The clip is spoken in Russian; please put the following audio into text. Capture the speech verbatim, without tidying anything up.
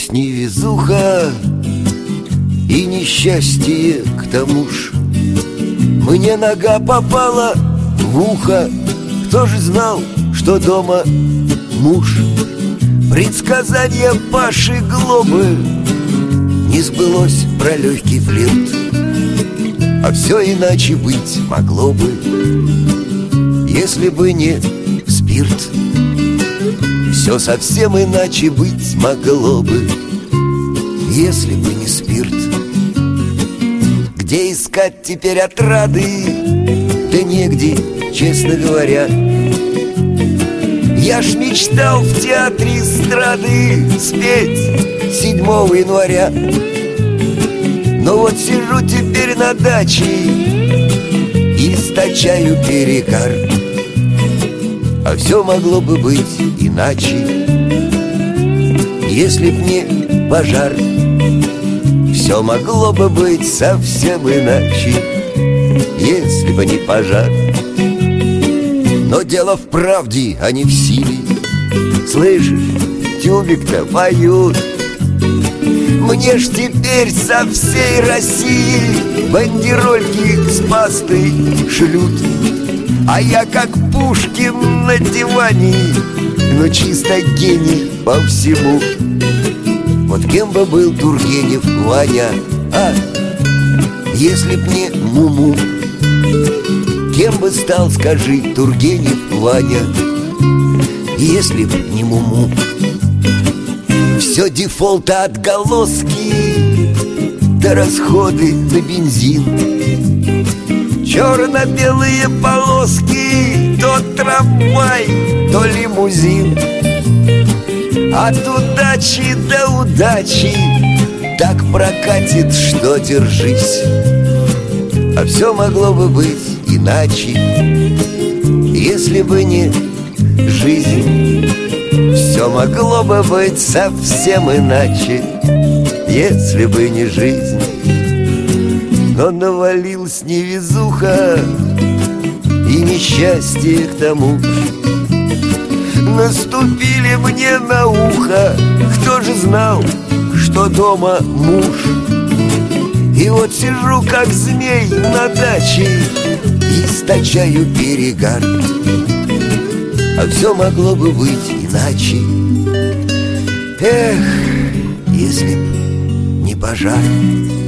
навалилась невезуха и несчастье к тому ж. Мне нога попала в ухо, кто же знал, что дома муж? Предсказание Паши Глобы не сбылось про легкий флирт, а все иначе быть могло бы, если бы не спирт. Все совсем иначе быть могло бы, если бы не спирт. Где искать теперь отрады? Да негде, честно говоря. Я ж мечтал в театре эстрады спеть седьмого января. Но вот сижу теперь на даче и источаю перегар. А все могло бы быть иначе, если б не пожар. Все могло бы быть совсем иначе, если бы не пожар. Но дело в правде, а не в силе. Слышишь, тюбик-то поют. Мне ж теперь со всей России бандерольки с пастой шлют. А я как Пушкин на диване, но чисто гений по всему. Вот кем бы был Тургенев Ваня, а если б не Муму? Кем бы стал, скажи, Тургенев Ваня, если б не Муму? Все дефолты, отголоски, да расходы на бензин. Черно-белые полоски, то трамвай, то лимузин. От удачи до удачи так прокатит, что держись. А все могло бы быть иначе, если бы не жизнь. Все могло бы быть совсем иначе, если бы не жизнь. Но навалилась невезуха и несчастье к тому ж. Наступили мне на ухо, кто же знал, что дома муж? И вот сижу, как змей на даче, и источаю перегар. А все могло бы быть иначе, эх, если б не пожар.